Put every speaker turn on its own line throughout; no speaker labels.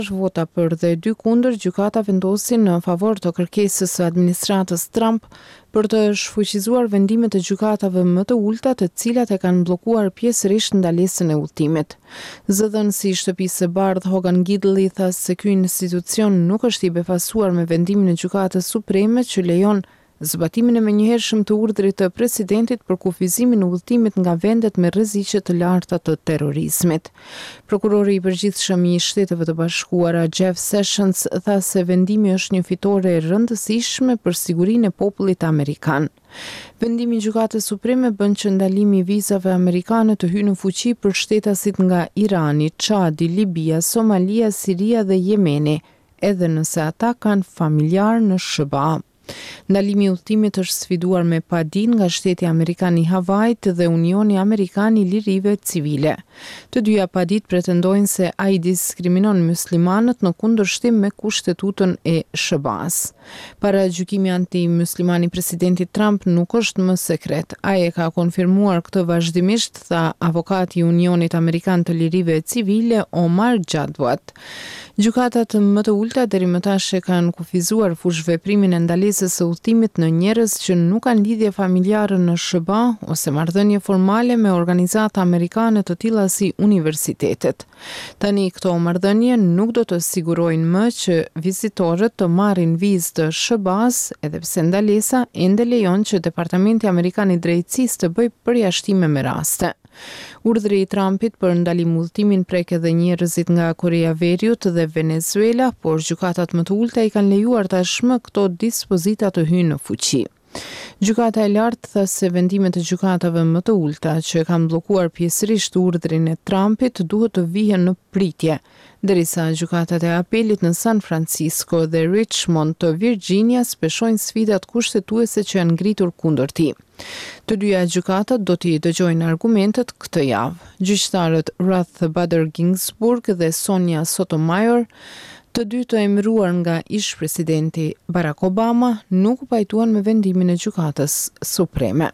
Vota për dhe 2 kundër, gjykata vendosi në favor të kërkesës së administratës Trump për të shfuqizuar vendimet e gjykatave më të ulta, të cilat e kanë bllokuar pjesërisht ndalesën e udhëtimit. Zëdhënësi i Shtëpisë së Bardhë Hogan Gidley tha se ky institucion nuk është i befasuar me vendimin e Gjykatës Supreme që lejon zbatimin e menjëhershëm të urdhrit të presidentit për kufizimin e udhëtimit nga vendet me rreziqe të larta të terrorizmit. Prokurori i përgjithshëm i Shteteve të Bashkuara Jeff Sessions tha se vendimi është një fitore e rëndësishme për sigurinë e popullit amerikan. Vendimi i Gjykatës Supreme bën që ndalimi i vizave amerikane të hyjë në fuqi për shtetasit nga Irani, Çadi, Libia, Somalia, Siria dhe Jemeni, edhe nëse ata kanë familjar në SBA. Ndalimi i udhëtimit është sfiduar me padin nga Shteti Amerikan i Havajit dhe Unioni Amerikan i Lirive Civile. Të dyja padit pretendojnë se ai diskriminon muslimanët në kundërshtim me kushtetutën e SBA-s. Paragjykimi anti-musliman i presidentit Trump nuk është më sekret. Ai e ka konfirmuar këtë vazhdimisht, tha avokati i Unionit Amerikan të Lirive Civile Omar Jadwat. Gjykatat më të ulta deri më tash e kanë kufizuar fushveprimin e ndalesës së udhëtimit në njerëz që nuk kanë lidhje familjare në SBA ose marrëdhënie formale me organizata amerikane të tilla si universitetet. Tani këto marrëdhënie nuk do të sigurojnë më që vizitorët të marrin vizë të SBA-s, edhe pse ndalesa ende lejon që Departamenti Amerikan i Drejtësisë të bëjë përjashtime me raste. Urdhri i Trumpit për ndalim udhëtimin prek edhe njerëzit nga Korea Veriut dhe Venezuela, por gjykatat më të ulta i kanë lejuar tashmë këto dispozita të hyjnë në fuqi. Gjykata e lartë tha se vendimet e gjykatave më të ulta që e kanë bllokuar pjesërisht urdhrin e Trumpit duhet të vihen në pritje, derisa gjykatat e apelit në San Francisco dhe Richmond të Virginias peshojnë sfidat kushtetuese që janë ngritur kundër tij. Të dyja gjykatat do t'i dëgjojnë argumentet këtë javë. Gjyqtarët Ruth Bader Ginsburg dhe Sonia Sotomayor, të dy të emëruar nga ish-presidenti Barack Obama, nuk u pajtuan me vendimin e Gjykatës Supreme.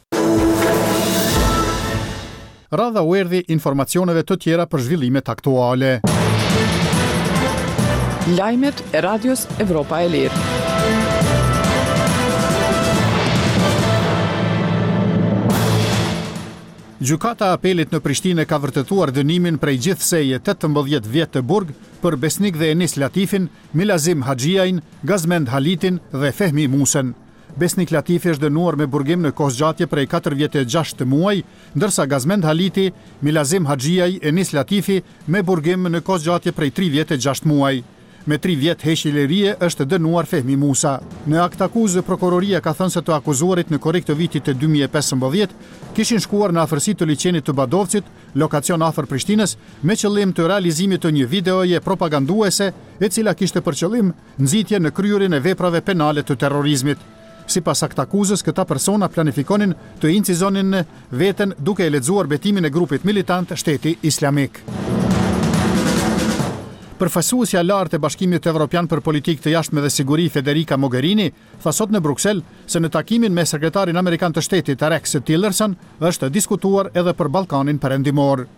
Radha u erdhi informacioneve të tjera për zhvillimet aktuale.
Lajmet e Radios Evropa e Lirë.
Gjykata e apelit në Prishtinë ka vërtetuar dënimin prej gjithseje 18 vjet të burg për Besnik dhe Enis Latifin, Milazim Haxhiajin, Gazmend Halitin dhe Fehmi Musen. Besnik Latifi është dënuar me burgim në kohëzgjatje prej 4 vjet e 6 muaj, ndërsa Gazmend Haliti, Milazim Haxhiaj, Enis Latifi me burgim në kohëzgjatje prej 3 vjet e 6 muaj. Me 3 vjet heqëllerie është dënuar Fehmi Musa. Në akt akuzë, prokuroria ka thënë se të akuzuarit në korrik të vitit të 2015 kishin shkuar në afërsi të liçenit të Badovcit, lokacion afër Prishtinës, me qëllim të realizimit të një videoje propaganduese e cila kishte për qëllim nxitje në kryerjen e veprave penale të terrorizmit. Sipas akt akuzës, këta persona planifikonin të incizonin veten duke e lexuar betimin e grupit militant Shteti Islamik. Përfaqësuesja lartë e Bashkimit Evropian për Politikë të Jashtme dhe Siguri Federica Mogherini tha sot në Bruksel se në takimin me sekretarin amerikan të shtetit Rex Tillerson është diskutuar edhe për Ballkanin Perëndimor.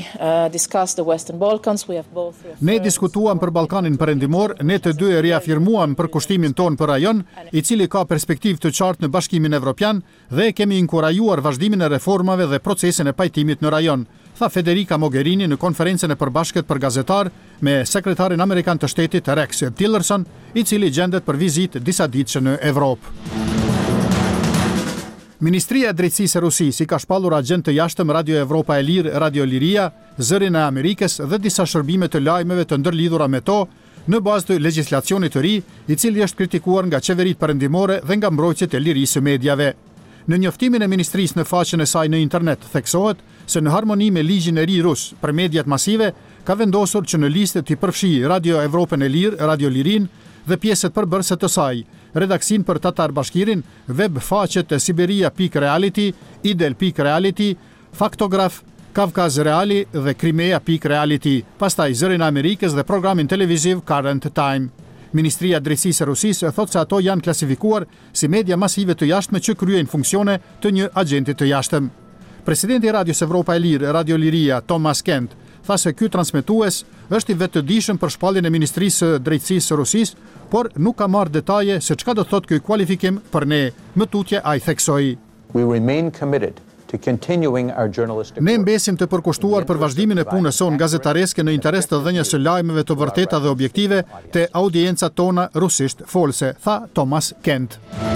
Ne diskutuam për Ballkanin Perëndimor, ne të dy riafirmuam për kushtimin ton për rajon, i cili ka perspektivë të qartë në Bashkimin Evropian dhe kemi inkurajuar vazhdimin e reformave dhe procesin e pajtimit në rajon, tha Federica Mogherini në konferencën e përbashkët për gazetar me sekretarin amerikan të shtetit Rex Tillerson, i cili gjendet për vizitë disa ditëshe në Evropë. Ministria e Drejtësisë e Rusisë i ka shpallur agent të jashtëm Radio Evropa e Lirë, Radio Liria, Zërin e Amerikës dhe disa shërbime të lajmeve të ndërlidhura me to, në bazë të legjislacionit të ri, i cili është kritikuar nga qeveritë perëndimore dhe nga mbrojtjet e lirisë së medjave. Në njoftimin e ministrisë në faqen e saj në internet theksohet se në harmoni me ligjin e ri rus për mediat masive, ka vendosur që në listë t'i përfshijë Radio Evropën e Lirë, Radio Lirin dhe pjesët përbërëse të saj, redaksin për Tatar Bashkirin, web faqet e Siberia.reality, Idel.reality, Faktograf, Kavkaz Reali dhe Crimea.reality, pastaj Zërin e Amerikës dhe programin televiziv Current Time. Ministria e Drejtësisë e Rusisë thotë se ato janë klasifikuar si media masive të jashtme që kryejnë funksione të një agenti të jashtëm. Presidenti i Radios Evropa e Lirë, Radio Liria, Thomas Kent, tha se ky transmetues është i vetëdijshëm për shpalljen e Ministrisë së Drejtësisë së Rusisë, por nuk ka marrë detaje se çka do thotë ky kualifikim për ne. Më tutje ai theksoi:
We remain committed to continuing our journalistic
Ne
work.
mbesim të përkushtuar për vazhdimin e punës sonë gazetareske në interes të dhënies së lajmeve të vërteta dhe objektive te audiencat tona rusisht folse, tha Thomas Kent.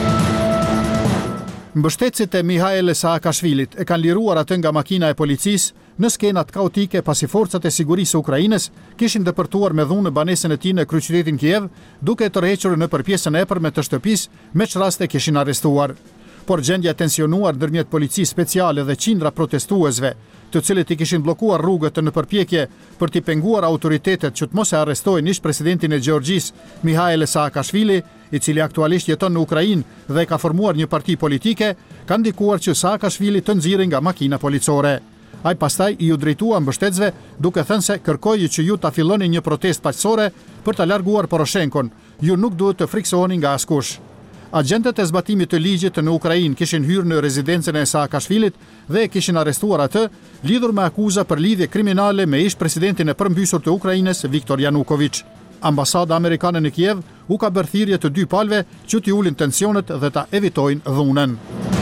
Mbështetësit e Mihail Saakashvilit e kanë liruar atë nga makina e policisë në skenat kaotike pasi forcat e sigurisë së Ukrainës kishin depërtuar me dhunë banesën e tij në kryeqytetin Kiev, duke e tërhequr nëpër pjesën e epërme të shtëpisë, me çraste kishin arrestuar. Por gjendja e tensionuar ndërmjet policisë speciale dhe qindra protestuesve, të cilët i kishin bllokuar rrugët në përpjekje për t'i penguar autoritetet që të mos e arrestojnë ish presidentin e Gjeorgjisë, Mihail Saakashvili, i cili aktualisht jeton në Ukrainë dhe ka formuar një parti politike, ka ndikuar që Saakashvili të nxirrej nga makina policore. Ai pastaj i u drejtua mbështetësve duke thënë se kërkoi që ju ta filloni një protestë paqësore për ta larguar Poroshenkon. Ju nuk duhet të friksoheni nga askush. Agentët e zbatimit të ligjit në Ukrainë kishin hyrë në rezidencën e Saakashvilit dhe e kishin arrestuar atë, lidhur me akuza për lidhje kriminale me ish presidentin e përmbysur të Ukrainës, Viktor Yanukovych. Ambasada amerikane në Kiev u ka bërë thirrje të dy palëve që t'i ulin tensionet dhe ta evitojnë dhunën.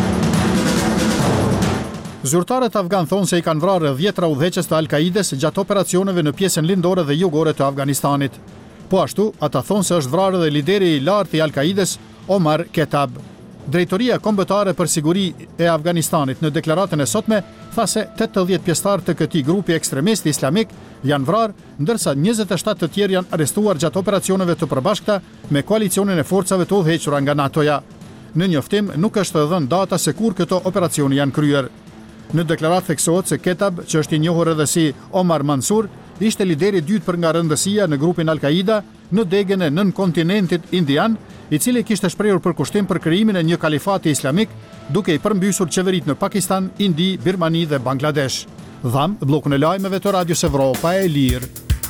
Zyrtarët afgan thonë se i kanë vrarë 10 udhëheqës të Al-Kaides gjatë operacioneve në pjesën lindore dhe jugore të Afganistanit. Po ashtu, ata thonë se është vrarë dhe lideri i lartë i Al-Kaides, Omar Ketab. Drejtoria kombëtare për siguri e Afganistanit në deklaratën e sotme tha se 80 pjesëtar të këtij grupi ekstremist islamik janë vrarë, ndërsa 27 të tjerë janë arrestuar gjatë operacioneve të përbashkëta me koalicionin e forcave të udhëhequra nga NATO-ja. Në njoftim nuk është dhënë data se kur këto operacione janë kryer. Në deklaratë theksohet se Ketab, që është i njohur edhe si Omar Mansur, ishte lideri i dytë për nga rëndësia në grupin Al-Qaida në degën e nën kontinentit indian, i cili kishte shprehur përkushtim për krijimin e një kalifati islamik, duke i përmbysur qeveritë në Pakistan, Indi, Birmani dhe Bangladesh. Dham, bllokun e lajmeve të Radios Evropa e Lirë.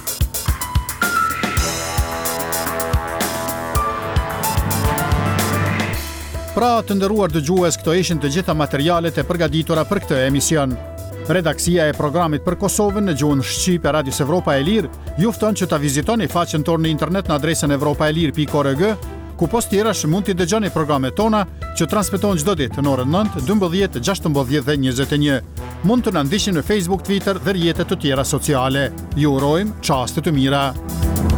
Pra, të nderuar dëgjues, këto ishin të gjitha materialet e përgatitura për këtë emision. Redaksia e programit për Kosovën në gjuhën shqipe e Radios Evropa e Lirë ju fton që ta vizitoni faqen tonë në internet në adresën evropaelir.org, ku post tjerash mund t'i dëgjoni programet tona që transmetohen çdo ditë në orën 9, 12, 16 dhe 21. Mund të na ndiqni në Facebook, Twitter dhe rrjetet të tjera sociale. Ju urojmë çaste të mira.